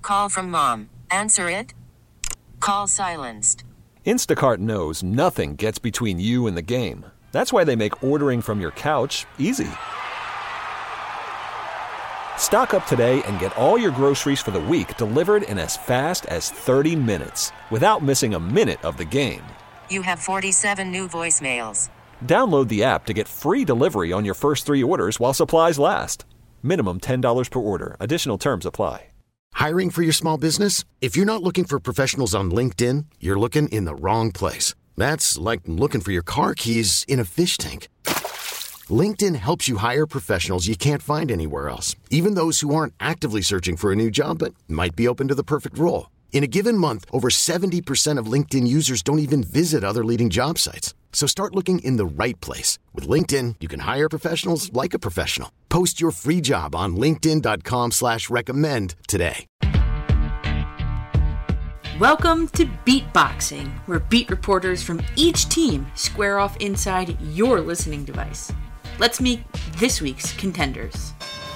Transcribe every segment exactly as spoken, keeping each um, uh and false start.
Call from mom. Answer it. Call silenced. Instacart knows nothing gets between you and the game. That's why they make ordering from your couch easy. Stock up today and get all your groceries for the week delivered in as fast as thirty minutes without missing a minute of the game. You have forty-seven new voicemails. Download the app to get free delivery on your first three orders while supplies last. Minimum ten dollars per order. Additional terms apply. Hiring for your small business? If you're not looking for professionals on LinkedIn, you're looking in the wrong place. That's like looking for your car keys in a fish tank. LinkedIn helps you hire professionals you can't find anywhere else, even those who aren't actively searching for a new job but might be open to the perfect role. In a given month, over seventy percent of LinkedIn users don't even visit other leading job sites. So start looking in the right place. With LinkedIn, you can hire professionals like a professional. Post your free job on linkedin.com slash recommend today. Welcome to Beatboxing, where beat reporters from each team square off inside your listening device. Let's meet this week's contenders.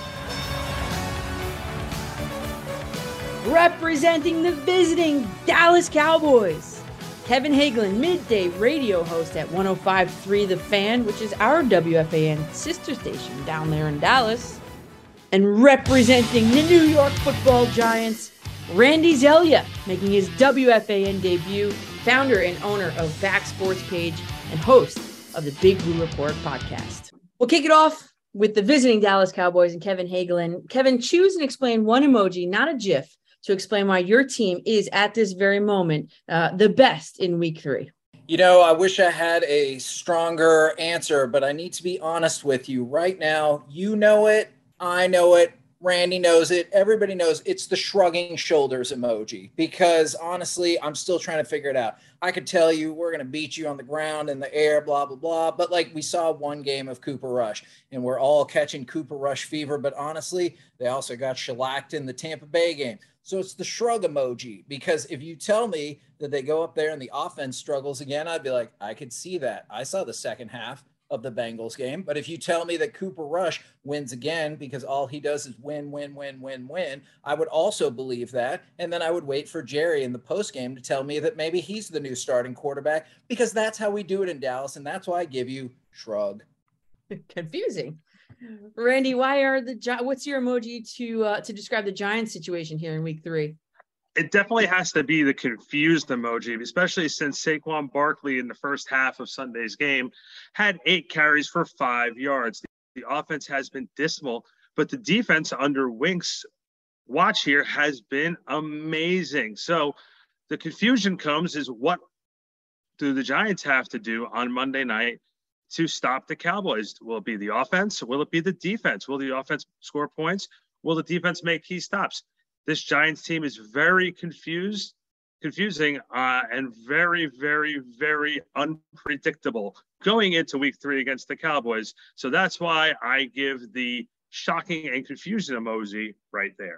Representing the visiting Dallas Cowboys, Kevin Hagelin, midday radio host at one oh five point three The Fan, which is our W F A N sister station down there in Dallas. And representing the New York Football Giants, Randy Zelia, making his W F A N debut, founder and owner of Back Sports Page and host of the Big Blue Report podcast. We'll kick it off with the visiting Dallas Cowboys and Kevin Hagelin. Kevin, choose and explain one emoji, not a GIF, to explain why your team is, at this very moment, uh, the best in week three. You know, I wish I had a stronger answer, but I need to be honest with you. Right now, you know it, I know it, Randy knows it, everybody knows it's the shrugging shoulders emoji, because honestly, I'm still trying to figure it out. I could tell you we're going to beat you on the ground, in the air, blah, blah, blah. But like we saw one game of Cooper Rush and we're all catching Cooper Rush fever. But honestly, they also got shellacked in the Tampa Bay game. So it's the shrug emoji, because if you tell me that they go up there and the offense struggles again, I'd be like, I could see that. I saw the second half of the Bengals game. But if you tell me that Cooper Rush wins again because all he does is win, win, win, win, win, I would also believe that. And then I would wait for Jerry in the postgame to tell me that maybe he's the new starting quarterback, because that's how we do it in Dallas. And that's why I give you shrug. Confusing. Randy, why are the Gi- what's your emoji to uh, to describe the Giants situation here in week three? It definitely has to be the confused emoji, especially since Saquon Barkley in the first half of Sunday's game had eight carries for five yards. The, the offense has been dismal, but the defense under Wink's watch here has been amazing. So the confusion comes is, what do the Giants have to do on Monday night to stop the Cowboys? Will it be the offense? Will it be the defense? Will the offense score points? Will the defense make key stops? This Giants team is very confused, confusing, uh, and very, very, very unpredictable going into week three against the Cowboys. So that's why I give the shocking and confusion emoji right there.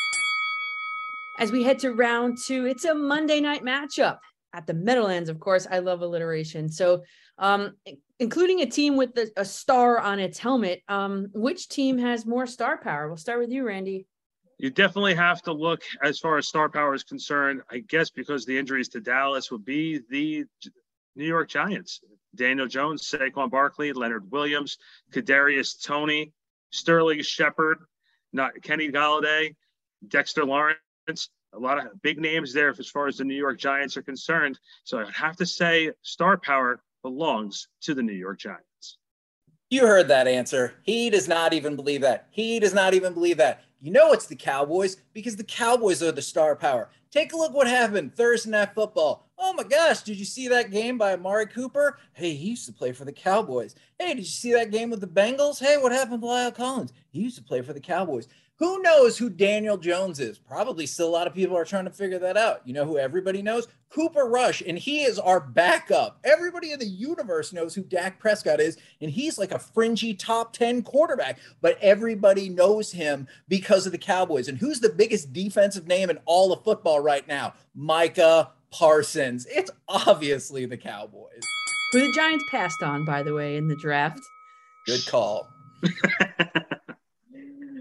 As we head to round two, it's a Monday night matchup at the Meadowlands. Of course, I love alliteration. So um, including a team with the, a star on its helmet, um, which team has more star power? We'll start with you, Randy. You definitely have to look, as far as star power is concerned, I guess because the injuries to Dallas would be the New York Giants. Daniel Jones, Saquon Barkley, Leonard Williams, Kadarius Toney, Sterling Shepard, not Kenny Golladay, Dexter Lawrence. A lot of big names there as far as the New York Giants are concerned. So I'd have to say star power belongs to the New York Giants. You heard that answer. He does not even believe that. He does not even believe that. You know it's the Cowboys, because the Cowboys are the star power. Take a look what happened Thursday Night Football. Oh my gosh, did you see that game by Amari Cooper? Hey, he used to play for the Cowboys. Hey, did you see that game with the Bengals? Hey, what happened to Lyle Collins? He used to play for the Cowboys. Who knows who Daniel Jones is? Probably still a lot of people are trying to figure that out. You know who everybody knows? Cooper Rush, and he is our backup. Everybody in the universe knows who Dak Prescott is, and he's like a fringy top ten quarterback, but everybody knows him because of the Cowboys. And who's the biggest defensive name in all of football right now? Micah Parsons. It's obviously the Cowboys. Who the Giants passed on, by the way, in the draft. Good call.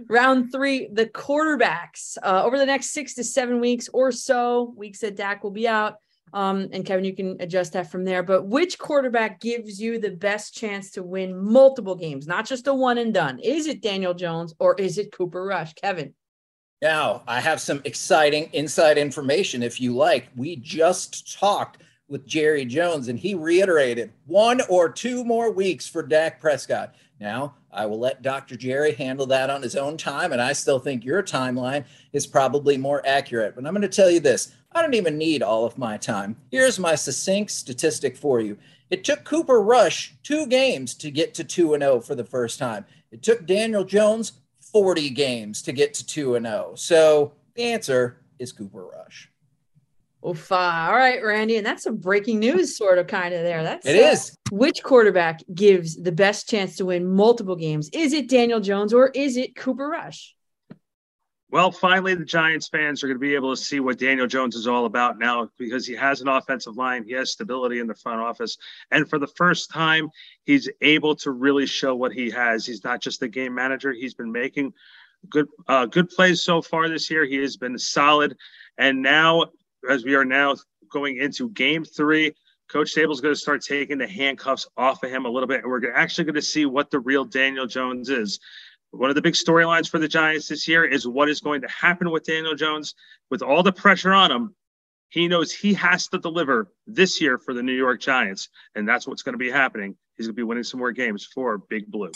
Round three, the quarterbacks. Uh, over the next six to seven weeks or so, weeks that Dak will be out. Um, and Kevin, you can adjust that from there. But which quarterback gives you the best chance to win multiple games, not just a one and done? Is it Daniel Jones or is it Cooper Rush? Kevin. Now, I have some exciting inside information if you like. We just talked with Jerry Jones, and he reiterated one or two more weeks for Dak Prescott. Now, I will let Doctor Jerry handle that on his own time, and I still think your timeline is probably more accurate. But I'm going to tell you this. I don't even need all of my time. Here's my succinct statistic for you. It took Cooper Rush two games to get to two and oh for the first time. It took Daniel Jones forty games to get to two and oh. So the answer is Cooper Rush. Oof, uh, all right, Randy. And that's some breaking news sort of kind of there. That's It uh, is. Which quarterback gives the best chance to win multiple games? Is it Daniel Jones or is it Cooper Rush? Well, finally, the Giants fans are going to be able to see what Daniel Jones is all about now because he has an offensive line. He has stability in the front office. And for the first time, he's able to really show what he has. He's not just a game manager. He's been making good, uh, good plays so far this year. He has been solid. And now, as we are now going into game three, Coach Sable's going to start taking the handcuffs off of him a little bit. And we're actually going to see what the real Daniel Jones is. One of the big storylines for the Giants this year is what is going to happen with Daniel Jones. With all the pressure on him, he knows he has to deliver this year for the New York Giants, and that's what's going to be happening. He's going to be winning some more games for Big Blue.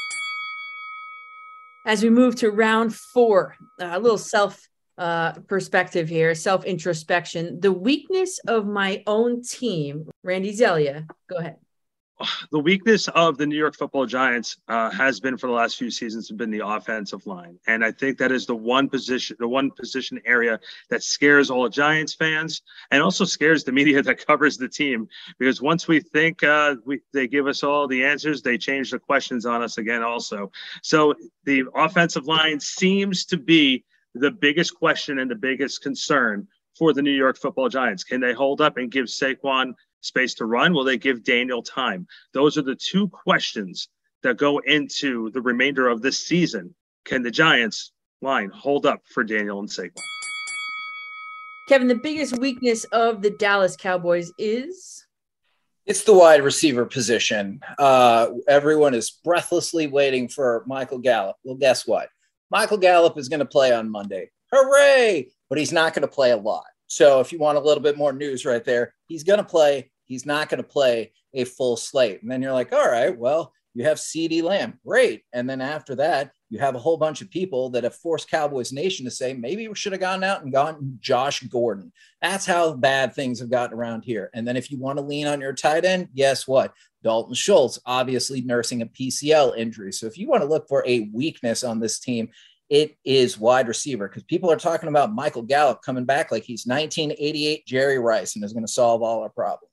As we move to round four, uh, a little self uh, perspective here, self-introspection. The weakness of my own team, Randy Zelia, go ahead. The weakness of the New York Football Giants uh, has been for the last few seasons been the offensive line. And I think that is the one position, the one position area that scares all Giants fans and also scares the media that covers the team. Because once we think uh, we, they give us all the answers, they change the questions on us again also. So the offensive line seems to be the biggest question and the biggest concern for the New York Football Giants. Can they hold up and give Saquon space to run? Will they give Daniel time? Those are the two questions that go into the remainder of this season. Can the Giants line hold up for Daniel and Saquon? Kevin, the biggest weakness of the Dallas Cowboys is? It's the wide receiver position. Uh, everyone is breathlessly waiting for Michael Gallup. Well, guess what? Michael Gallup is going to play on Monday. Hooray! But he's not going to play a lot. So if you want a little bit more news right there, he's going to play. He's not going to play a full slate. And then you're like, all right, well, you have CeeDee Lamb. Great. And then after that, you have a whole bunch of people that have forced Cowboys Nation to say, maybe we should have gone out and gotten Josh Gordon. That's how bad things have gotten around here. And then if you want to lean on your tight end, guess what? Dalton Schultz, obviously nursing a P C L injury. So if you want to look for a weakness on this team, it is wide receiver, because people are talking about Michael Gallup coming back like he's nineteen eighty-eight Jerry Rice and is going to solve all our problems.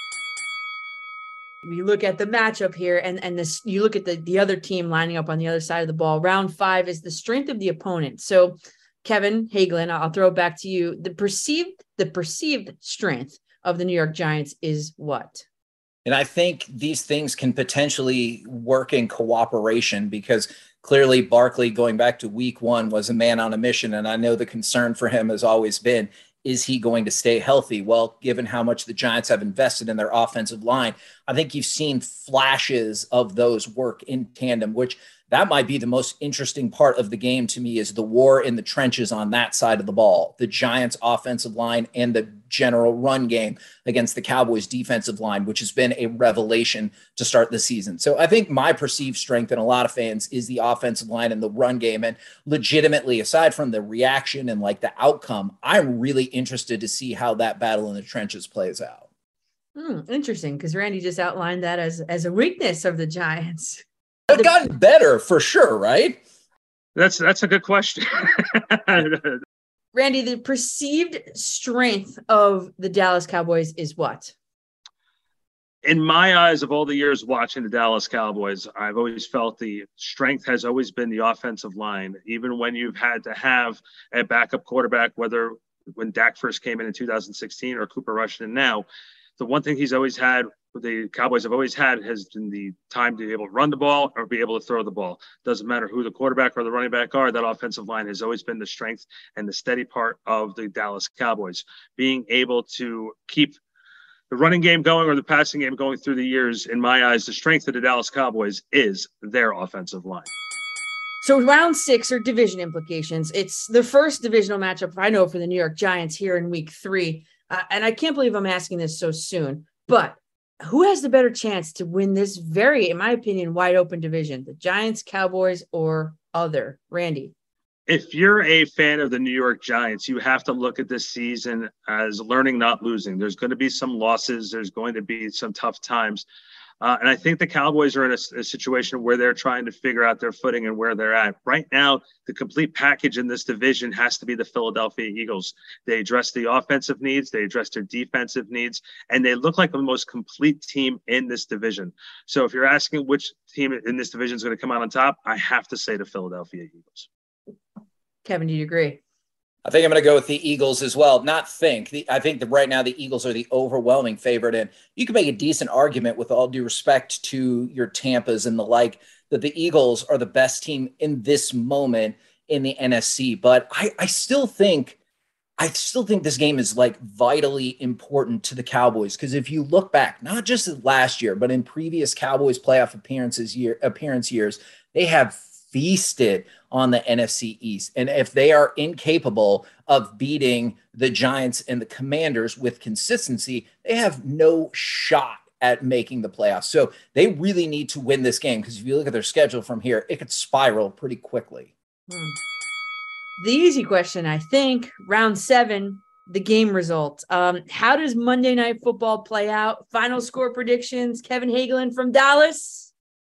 You look at the matchup here and, and this, you look at the, the other team lining up on the other side of the ball. Round five is the strength of the opponent. So Kevin Hagelin, I'll throw it back to you. The perceived, the perceived strength of the New York Giants is what? And I think these things can potentially work in cooperation, because clearly Barkley, going back to week one, was a man on a mission. And I know the concern for him has always been, is he going to stay healthy? Well, given how much the Giants have invested in their offensive line, I think you've seen flashes of those work in tandem, which that might be the most interesting part of the game to me, is the war in the trenches on that side of the ball, the Giants offensive line and the general run game against the Cowboys defensive line, which has been a revelation to start the season. So I think my perceived strength in a lot of fans is the offensive line and the run game. And legitimately, aside from the reaction and like the outcome, I'm really interested to see how that battle in the trenches plays out. Hmm, interesting, because Randy just outlined that as, as a weakness of the Giants. They've gotten better for sure, right? That's that's a good question. Randy, the perceived strength of the Dallas Cowboys is what? In my eyes, of all the years watching the Dallas Cowboys, I've always felt the strength has always been the offensive line. Even when you've had to have a backup quarterback, whether when Dak first came in in two thousand sixteen or Cooper Rush in now, the one thing he's always had what the Cowboys have always had has been the time to be able to run the ball or be able to throw the ball. Doesn't matter who the quarterback or the running back are, that offensive line has always been the strength and the steady part of the Dallas Cowboys. Being able to keep the running game going or the passing game going through the years, in my eyes, the strength of the Dallas Cowboys is their offensive line. So round six are division implications. It's the first divisional matchup I know for the New York Giants here in week three. Uh, and I can't believe I'm asking this so soon, but who has the better chance to win this very, in my opinion, wide open division? The Giants, Cowboys, or other? Randy? If you're a fan of the New York Giants, you have to look at this season as learning, not losing. There's going to be some losses. There's going to be some tough times. Uh, and I think the Cowboys are in a, a situation where they're trying to figure out their footing and where they're at. Right now, the complete package in this division has to be the Philadelphia Eagles. They address the offensive needs, they address their defensive needs, and they look like the most complete team in this division. So if you're asking which team in this division is going to come out on top, I have to say the Philadelphia Eagles. Kevin, do you agree? I think I'm going to go with the Eagles as well. Not think. The, I think that right now the Eagles are the overwhelming favorite. And you can make a decent argument, with all due respect to your Tampas and the like, that the Eagles are the best team in this moment in the N F C. But I, I still think I still think this game is like vitally important to the Cowboys. Because if you look back, not just last year, but in previous Cowboys playoff appearances year appearance years, they have feasted on the N F C East. And if they are incapable of beating the Giants and the Commanders with consistency, they have no shot at making the playoffs. So they really need to win this game, because if you look at their schedule from here, it could spiral pretty quickly. Hmm. The easy question, I think, round seven, the game results. Um, how does Monday Night Football play out? Final score predictions, Kevin Hagelin from Dallas.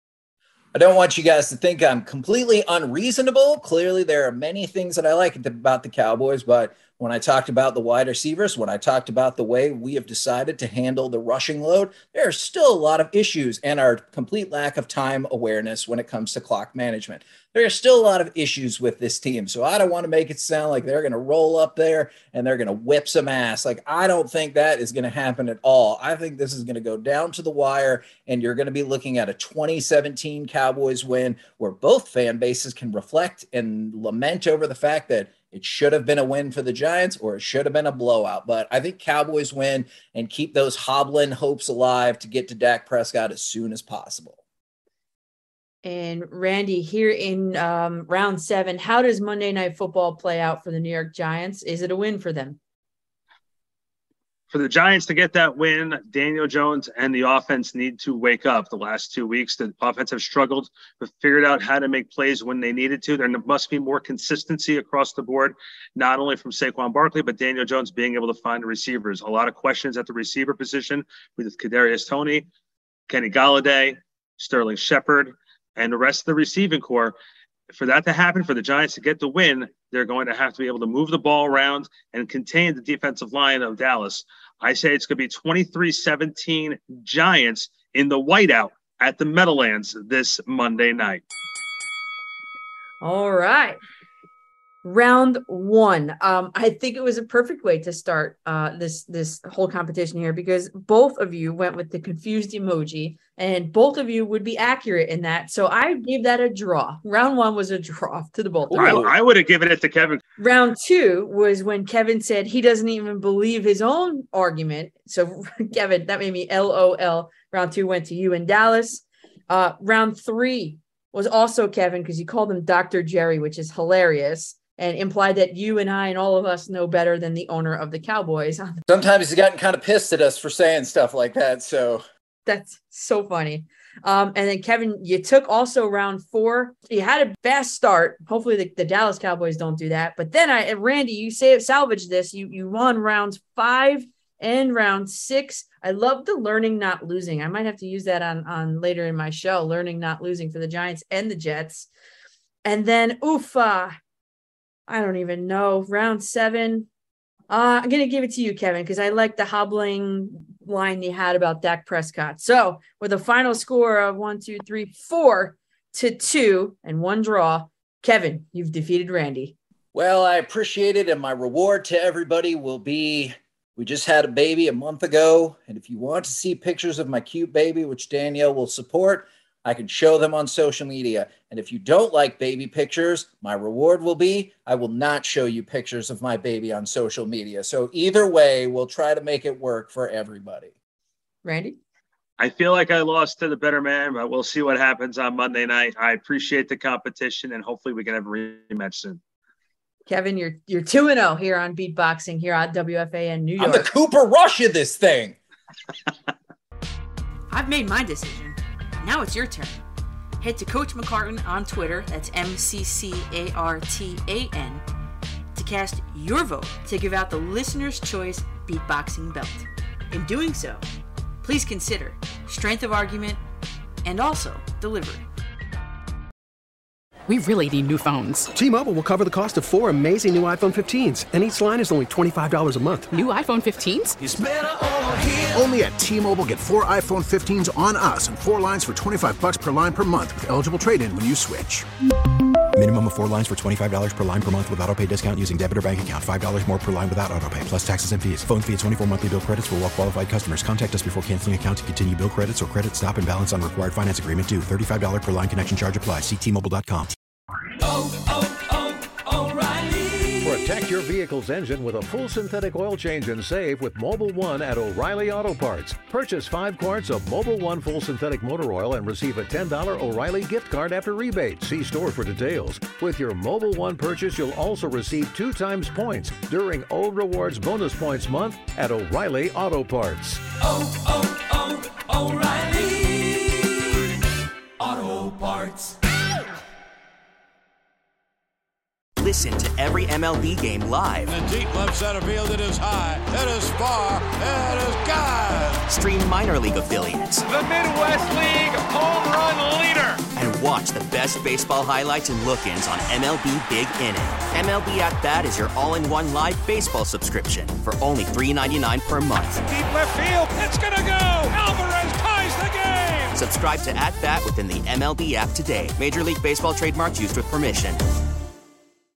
I don't want you guys to think I'm completely unreasonable. Clearly, there are many things that I like about the Cowboys, but when I talked about the wide receivers, when I talked about the way we have decided to handle the rushing load, there are still a lot of issues and our complete lack of time awareness when it comes to clock management. There are still a lot of issues with this team. So I don't want to make it sound like they're going to roll up there and they're going to whip some ass. Like, I don't think that is going to happen at all. I think this is going to go down to the wire, and you're going to be looking at a twenty seventeen Cowboys win where both fan bases can reflect and lament over the fact that it should have been a win for the Giants, or it should have been a blowout. But I think Cowboys win and keep those hobbling hopes alive to get to Dak Prescott as soon as possible. And Randy, here in um, round seven, how does Monday Night Football play out for the New York Giants? Is it a win for them? For the Giants to get that win, Daniel Jones and the offense need to wake up. The last two weeks, the offense have struggled, but figured out how to make plays when they needed to. There must be more consistency across the board, not only from Saquon Barkley, but Daniel Jones being able to find the receivers. A lot of questions at the receiver position with Kadarius Toney, Kenny Golladay, Sterling Shepard, and the rest of the receiving core. For that to happen, for the Giants to get the win, they're going to have to be able to move the ball around and contain the defensive line of Dallas. I say it's going to be twenty-three seventeen Giants in the whiteout at the Meadowlands this Monday night. All right. Round one. Um, I think it was a perfect way to start uh, this this whole competition here, because both of you went with the confused emoji, and both of you would be accurate in that. So I gave that a draw. Round one was a draw to the both of you. I, I would have given it to Kevin. Round two was when Kevin said he doesn't even believe his own argument. So Kevin, that made me L O L. Round two went to you in Dallas. Uh, round three was also Kevin, because you called him Doctor Jerry, which is hilarious, and implied that you and I and all of us know better than the owner of the Cowboys. Sometimes he's gotten kind of pissed at us for saying stuff like that. So that's so funny. Um, and then Kevin, you took also round four. You had a fast start. Hopefully the, the Dallas Cowboys don't do that. But then I, Randy, you say salvage this. You you won rounds five and round six. I love the learning, not losing. I might have to use that on, on later in my show, learning, not losing for the Giants and the Jets. And then, oof, uh, I don't even know. Round seven. Uh, I'm going to give it to you, Kevin, because I like the hobbling line you had about Dak Prescott. So with a final score of one, two, three, four to two and one draw, Kevin, you've defeated Randy. Well, I appreciate it. And my reward to everybody will be We just had a baby a month ago, and if you want to see pictures of my cute baby, which Danielle will support, I can show them on social media. And if you don't like baby pictures, my reward will be I will not show you pictures of my baby on social media. So either way, we'll try to make it work for everybody. Randy? I feel like I lost to the better man, but we'll see what happens on Monday night. I appreciate the competition, and hopefully we can have a rematch soon. Kevin, you're you're two and oh here on Beatboxing here on W F A N New York. I'm the Cooper Rush of this thing. I've made my decision. Now it's your turn. Head to Coach McCartan on Twitter, that's M C C A R T A N, to cast your vote to give out the Listener's Choice Beatboxing Belt. In doing so, please consider strength of argument and also delivery. We really need new phones. T-Mobile will cover the cost of four amazing new iPhone fifteens, and each line is only twenty-five dollars a month. New iPhone fifteens? It's better over here. Only at T-Mobile, get four iPhone fifteens on us and four lines for twenty-five dollars per line per month with eligible trade-in when you switch. Minimum of four lines for twenty-five dollars per line per month with autopay discount using debit or bank account. five dollars more per line without autopay, plus taxes and fees. Phone fee at twenty-four monthly bill credits for well-qualified customers. Contact us before canceling account to continue bill credits or credit stop and balance on required finance agreement due. thirty-five dollars per line connection charge applies. See T Mobile dot com. Oh, oh, oh, O'Reilly. Protect your vehicle's engine with a full synthetic oil change and save with Mobil one at O'Reilly Auto Parts. Purchase five quarts of Mobil one full synthetic motor oil and receive a ten dollars O'Reilly gift card after rebate. See store for details. With your Mobil one purchase, you'll also receive two times points during O Rewards Bonus Points Month at O'Reilly Auto Parts. Oh, oh, oh, O'Reilly Auto Parts. Listen to every M L B game live. In the deep left center field, it is high, it is far, it is gone. Stream minor league affiliates. The Midwest League home run leader. And watch the best baseball highlights and look-ins on M L B Big Inning. M L B At Bat is your all-in-one live baseball subscription for only three dollars and ninety-nine cents per month. Deep left field, it's gonna go. Alvarez ties the game. Subscribe to At Bat within the M L B app today. Major League Baseball trademarks used with permission.